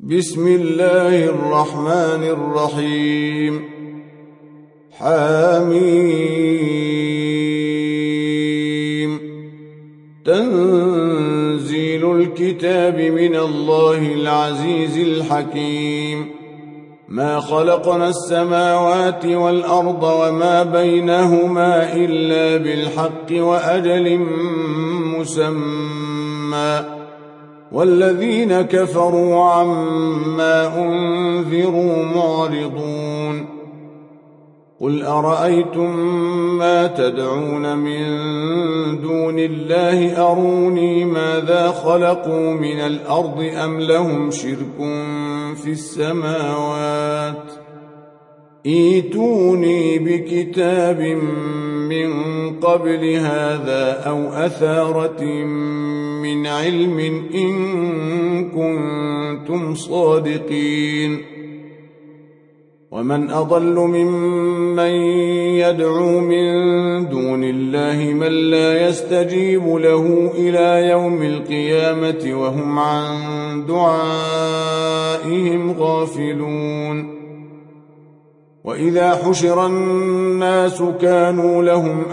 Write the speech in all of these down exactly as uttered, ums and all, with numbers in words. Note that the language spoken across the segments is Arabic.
بسم الله الرحمن الرحيم. حميم. تنزيل الكتاب من الله العزيز الحكيم. ما خلقنا السماوات والأرض وما بينهما إلا بالحق وأجل مسمى، والذين كفروا عما أنذروا معرضون. قل أرأيتم ما تدعون من دون الله أروني ماذا خلقوا من الأرض أم لهم شرك في السماوات؟ ائتوني بكتاب من قبل هذا أو أثارة من علم إن كنتم صادقين. ومن أضل ممن يدعو من دون الله من لا يستجيب له إلى يوم القيامة وهم عن دعائهم غافلون. وإذا حشر الناس كانوا لهم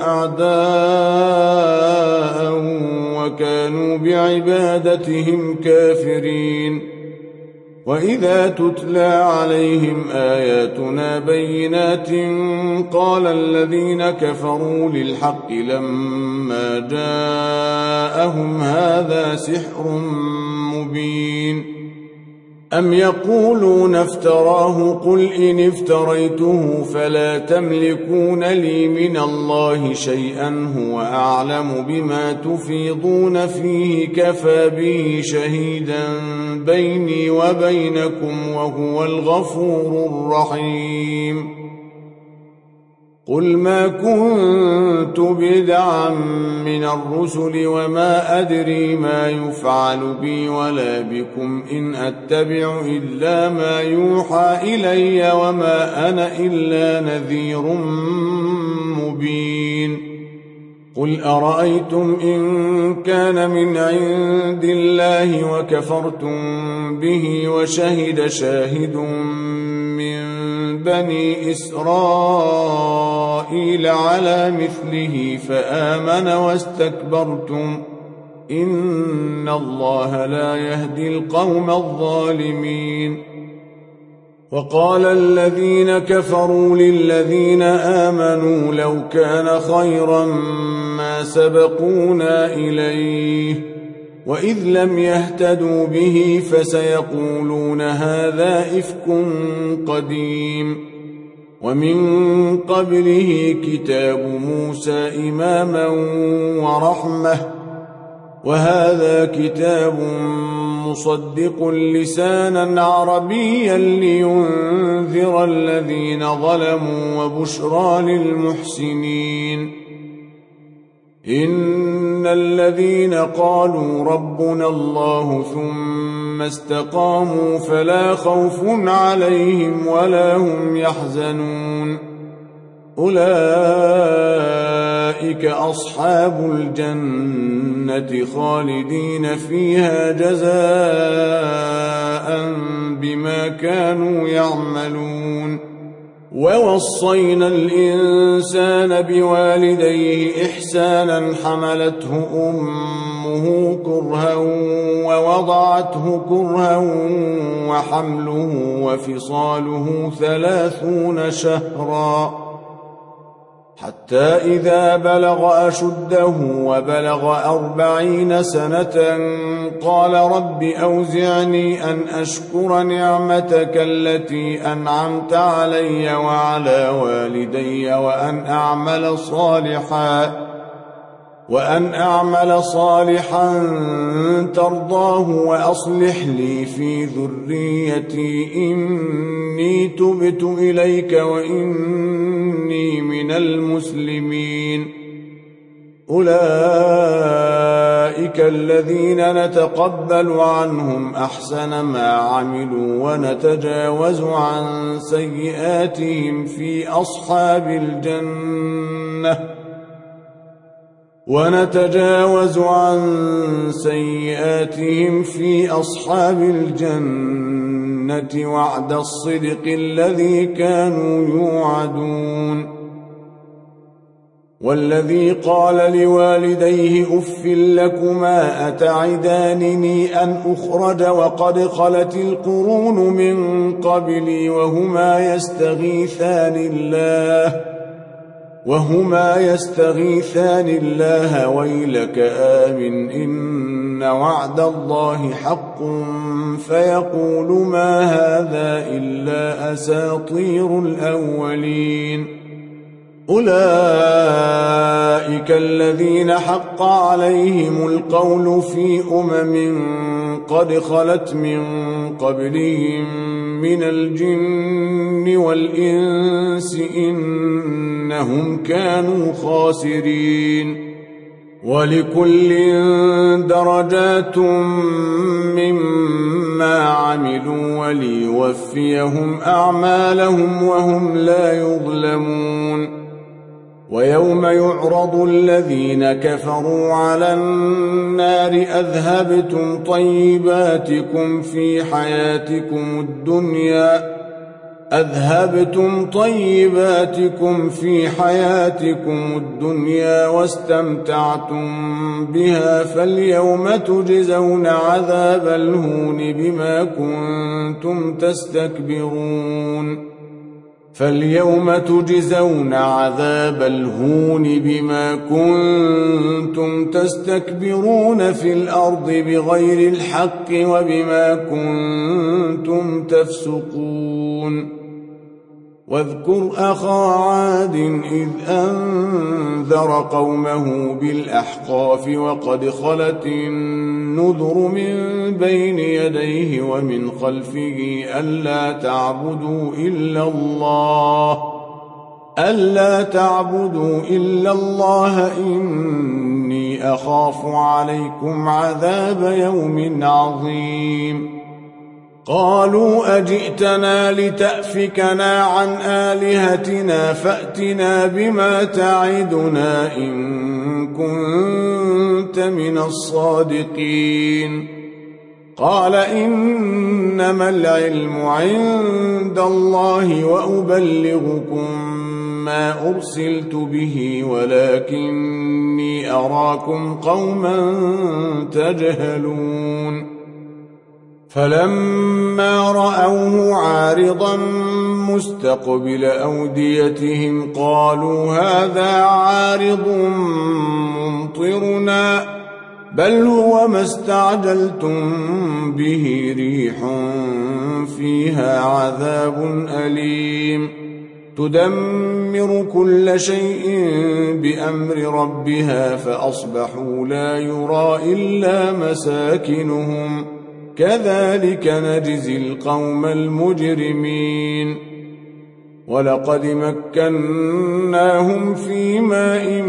أعداء وكانوا بعبادتهم كافرين. وإذا تتلى عليهم آياتنا بينات قال الذين كفروا للحق لما جاءهم هذا سحر مبين. أم يقولون افتراه قل إن افتريته فلا تملكون لي من الله شيئا هو أعلم بما تفيضون فيه كفى به شهيدا بيني وبينكم وهو الغفور الرحيم. قل ما كنت بدعا من الرسل وما أدري ما يفعل بي ولا بكم إن أتبع إلا ما يوحى إلي وما أنا إلا نذير مبين. قل أرأيتم إن كان من عند الله وكفرتم به وشهد شاهد من بني إسرائيل على مثله فآمن واستكبرتم إن الله لا يهدي القوم الظالمين. وقال الذين كفروا للذين آمنوا لو كان خيرا ما سبقونا إليه وإذ لم يهتدوا به فسيقولون هذا إفك قديم. ومن قبله كتاب موسى إماما ورحمة وهذا كتاب مصدق لسانا عربيا لينذر الذين ظلموا وبشرى للمحسنين. إن الذين قالوا ربنا الله ثم استقاموا فلا خوف عليهم ولا هم يحزنون. أولئك أصحاب الجنة خالدين فيها جزاء بما كانوا يعملون. ووصينا الإنسان بوالديه إحسانا حملته أمه كرها ووضعته كرها وحمله وفصاله ثلاثون شهرا حتى إذا بلغ أشده وبلغ أربعين سنة قال رب أوزعني أن أشكر نعمتك التي أنعمت علي وعلى والدي وأن أعمل صالحا وأن أعمل صالحا ترضاه وأصلح لي في ذريتي إني تبت إليك وإني من المسلمين. أولئك الذين نتقبل عنهم أحسن ما عملوا ونتجاوز عن سيئاتهم في أصحاب الجنة ونتجاوز عن سيئاتهم في أصحاب الجنة الجنة وعد الصدق الذي كانوا يوعدون. والذي قال لوالديه أف لكما أتعدانني أن أخرج وقد خلت القرون من قبلي وهما يستغيثان الله وهما يستغيثان الله ويلك آمن إن وعد الله حق فيقول ما هذا إلا أساطير الأولين. أولئك الذين حق عليهم القول في أمم قد خلت من قبلهم من الجن والإنس إنهم كانوا خاسرين. ولكل درجات مما عملوا وليوفيهم أعمالهم وهم لا يظلمون. ويوم يعرض الذين كفروا على النار أذهبتم طيباتكم في حياتكم الدنيا أذهبتم طيباتكم في حياتكم الدنيا واستمتعتم بها فاليوم تجزون عذاب الهون بما كنتم تستكبرون فاليوم تجزون عذاب الهون بما كنتم تستكبرون في الأرض بغير الحق وبما كنتم تفسقون. واذكر أخا عاد إذ أنذر قومه بالأحقاف وقد خلت النذر من بين يديه ومن خلفه ألا تعبدوا إلا الله ألا تعبدوا إلا الله إني أخاف عليكم عذاب يوم عظيم. قالوا أجئتنا لتأفكنا عن آلهتنا فأتنا بما تعدنا إن كنت من الصادقين. قال إنما العلم عند الله وأبلغكم ما أرسلت به ولكني أراكم قوما تجهلون. فلما رأوه عارضا مستقبل أوديتهم قالوا هذا عارض ممطرنا بل هو ما استعجلتم به ريح فيها عذاب أليم تدمر كل شيء بأمر ربها فأصبحوا لا يرى إلا مساكنهم كذلك نجزي القوم المجرمين. ولقد مكناهم في ماء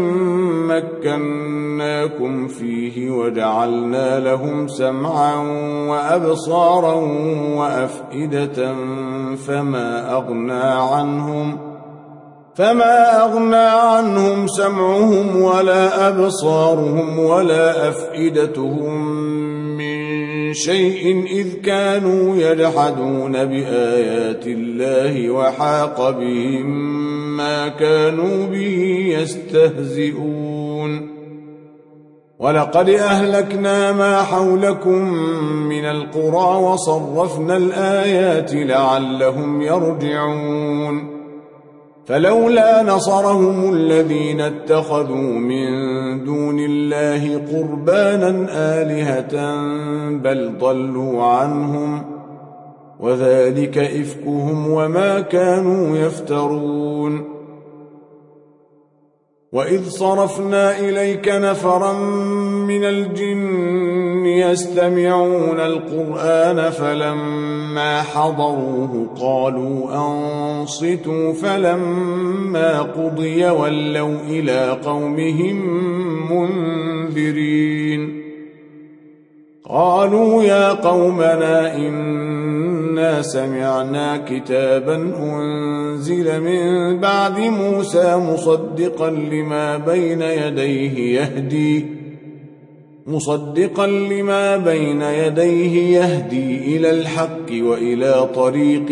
مكناكم فيه وجعلنا لهم سمعا وأبصارا وأفئدة فما أغنى عنهم فما أغنى عنهم سمعهم ولا أبصارهم ولا أفئدتهم من شيء إذ كانوا يجحدون بآيات الله وحاق بهم ما كانوا به يستهزئون. ولقد أهلكنا ما حولكم من القرى وصرفنا الآيات لعلهم يرجعون. فلولا نصرهم الذين اتخذوا من دون الله قربانا آلهة بل ضلوا عنهم وذلك إفكهم وما كانوا يفترون. وإذ صرفنا إليك نفرا من الجن يستمعون القرآن فلما حضروه قالوا أنصتوا فلما قضي ولوا إلى قومهم منذرين. قالوا يا قومنا إنا سمعنا كتابا أنزل من بعد موسى مصدقا لما بين يديه يهدي مصدقا لما بين يديه يهدي إلى الحق وإلى طريق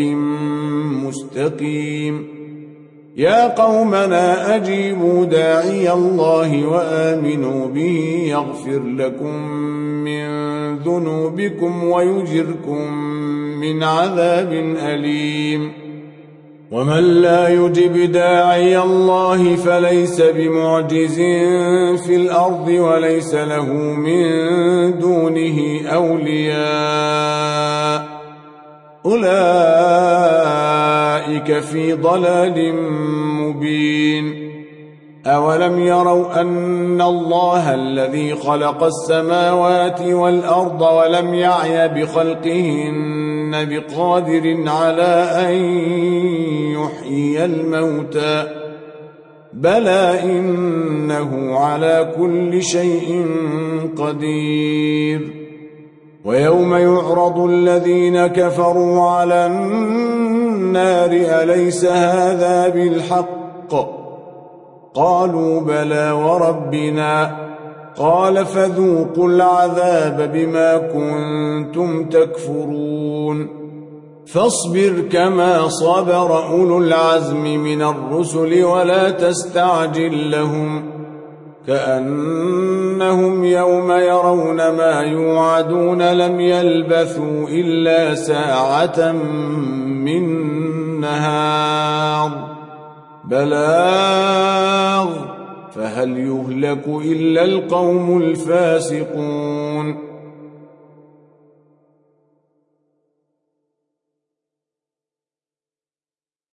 مستقيم. يا قومنا أجيبوا داعي الله وآمنوا به يغفر لكم من ذنوبكم ويجركم من عذاب أليم. ومن لا يجب داعي الله فليس بمعجز في الأرض وليس له من دونه أولياء أولئك في ضلال مبين. أولم يروا أن الله الذي خلق السماوات والأرض ولم يعي بخلقهن بقادر على أن يحيي الموتى بلى إنه على كل شيء قدير. ويوم يعرض الذين كفروا على النار أليس هذا بالحق؟ قالوا بلى وربنا. قال فذوقوا العذاب بما كنتم تكفرون. فاصبر كما صبر أولو العزم من الرسل ولا تستعجل لهم كأنهم يوم يرون ما يوعدون لم يلبثوا إلا ساعة من نهار بلاغ فهل يهلك إلا القوم الفاسقون.